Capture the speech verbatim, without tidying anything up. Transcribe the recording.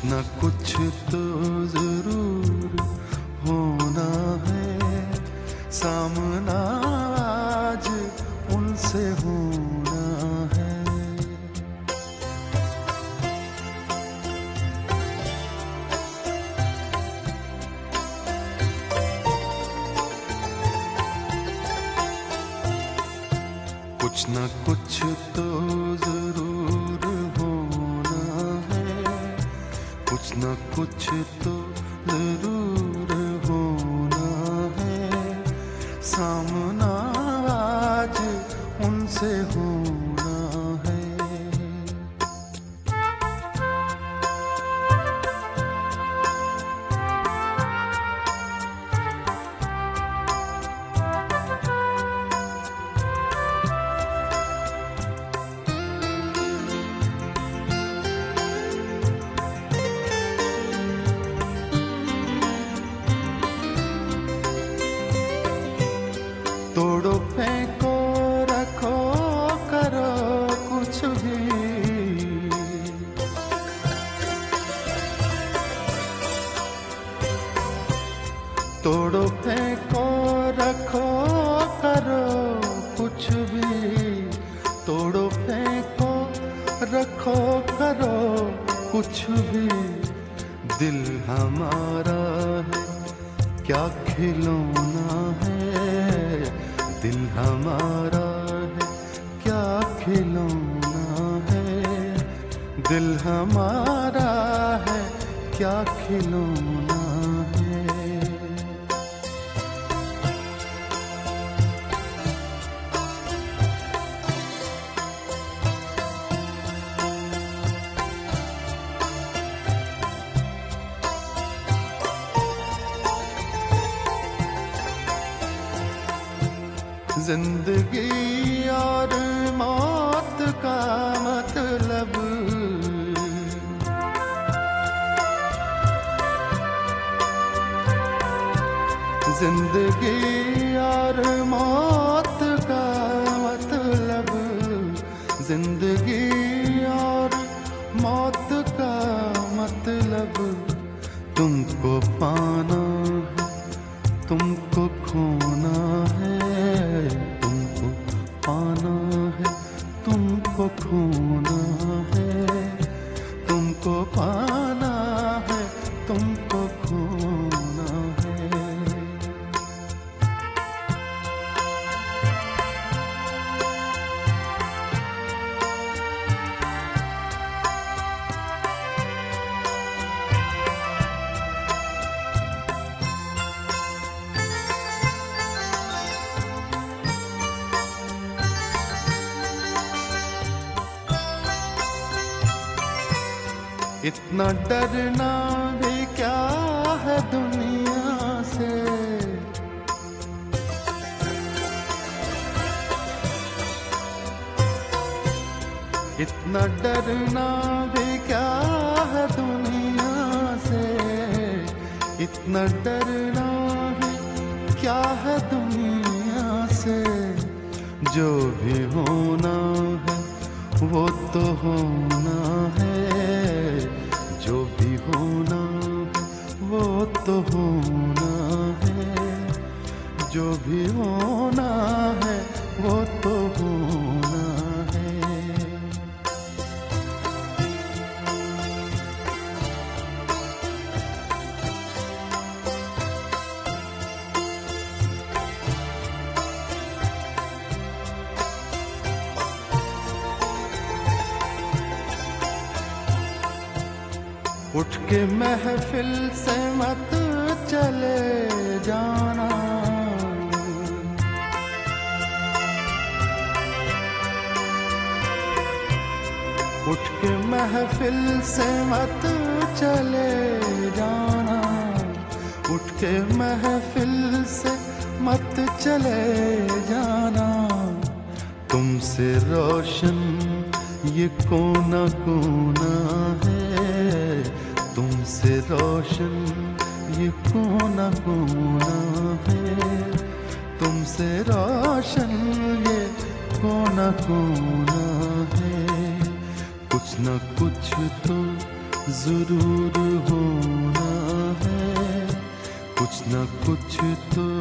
न कुछ तो जरूर होना है, सामना आज उनसे होना है। कुछ न कुछ तो जरूर होना है, कुछ न कुछ तो जरूर होना है, सामना आज उनसे होना है। तोड़ो फेंको रखो करो कुछ भी, तोड़ो फेंको रखो करो कुछ भी, तोड़ो फेंको रखो करो कुछ भी, दिल हमारा है क्या खिलौना है, दिल हमारा है क्या खिलौना है, दिल हमारा है क्या खिलौना है। जिंदगी और मौत का मतलब, जिंदगी और मौत का मतलब, जिंदगी और मौत का मतलब, तुमको पाना है तुमको खोना है, तुमको पाना है तुमको खोना है, तुमको पाना है तुमको खोना है। इतना डरना भी क्या है दुनिया से, इतना डरना भी क्या है दुनिया से, इतना डरना भी क्या है दुनिया से, जो भी होना है वो तो होना है, जो भी होना है वो तो होना है, जो भी होना है वो तो होना है। उठ के महफिल से मत चले जाना, उठ के महफिल से मत चले जाना, उठ के महफिल से मत चले जाना, तुमसे रोशन ये कोना कोना है, तुमसे रोशन ये कोना कोना है, तुमसे रोशन ये कोना कोना है। कुछ न कुछ तो जरूर होना है कुछ ना कुछ तो